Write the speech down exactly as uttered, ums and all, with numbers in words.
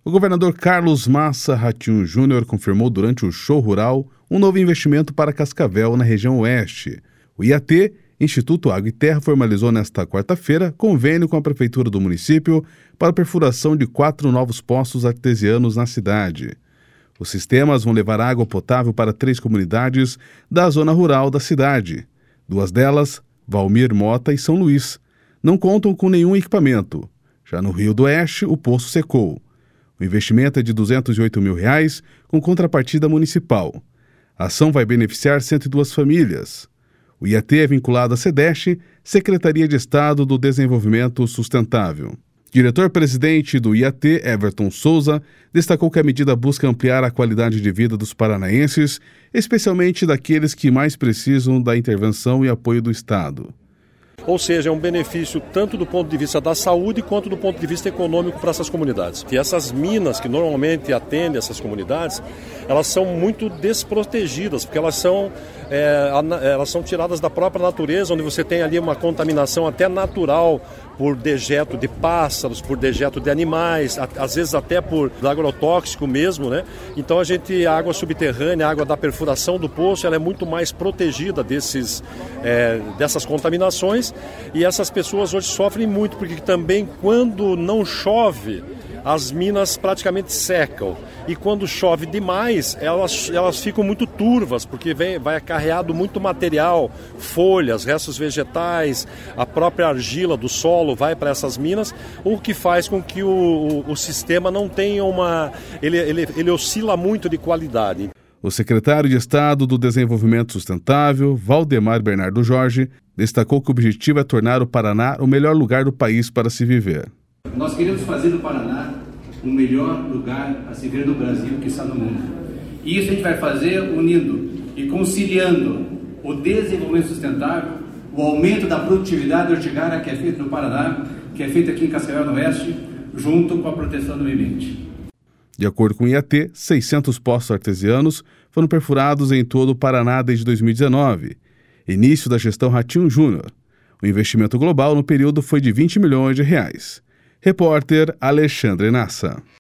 O governador Carlos Massa Ratinho Júnior confirmou durante o Show Rural um novo investimento para Cascavel, na região oeste. O I A T, Instituto Água e Terra, formalizou nesta quarta-feira convênio com a prefeitura do município para a perfuração de quatro novos poços artesianos na cidade. Os sistemas vão levar água potável para três comunidades da zona rural da cidade. Duas delas, Valmir Mota e São Luís, não contam com nenhum equipamento. Já no Rio do Oeste, o poço secou. O investimento é de duzentos e oito mil reais, com contrapartida municipal. A ação vai beneficiar cento e duas famílias. O I A T é vinculado à SEDESC, Secretaria de Estado do Desenvolvimento Sustentável. Diretor-presidente do I A T, Everton Souza, destacou que a medida busca ampliar a qualidade de vida dos paranaenses, especialmente daqueles que mais precisam da intervenção e apoio do Estado. Ou seja, é um benefício tanto do ponto de vista da saúde quanto do ponto de vista econômico para essas comunidades. E essas minas que normalmente atendem essas comunidades, elas são muito desprotegidas, porque elas são, é, elas são tiradas da própria natureza, onde você tem ali uma contaminação até natural por dejeto de pássaros, por dejeto de animais, às vezes até por agrotóxico mesmo, né? Então a gente, a água subterrânea, a água da perfuração do poço, ela é muito mais protegida desses, é, dessas contaminações, e essas pessoas hoje sofrem muito, porque também quando não chove, as minas praticamente secam. E quando chove demais, elas, elas ficam muito turvas, porque vem, vai acarreado muito material, folhas, restos vegetais, a própria argila do solo vai para essas minas, o que faz com que o, o, o sistema não tenha uma... Ele, ele, ele oscila muito de qualidade. O secretário de Estado do Desenvolvimento Sustentável, Valdemar Bernardo Jorge, destacou que o objetivo é tornar o Paraná o melhor lugar do país para se viver. Nós queremos fazer do Paraná o melhor lugar a se ver no Brasil, que está no mundo. E isso a gente vai fazer unindo e conciliando o desenvolvimento sustentável, o aumento da produtividade hortícola que é feito no Paraná, que é feito aqui em Cascavel no Oeste, junto com a proteção do meio ambiente. De acordo com o I A T, seiscentos poços artesianos foram perfurados em todo o Paraná desde dois mil e dezenove, início da gestão Ratinho Júnior. O investimento global no período foi de vinte milhões de reais. Repórter Alexandre Nassa.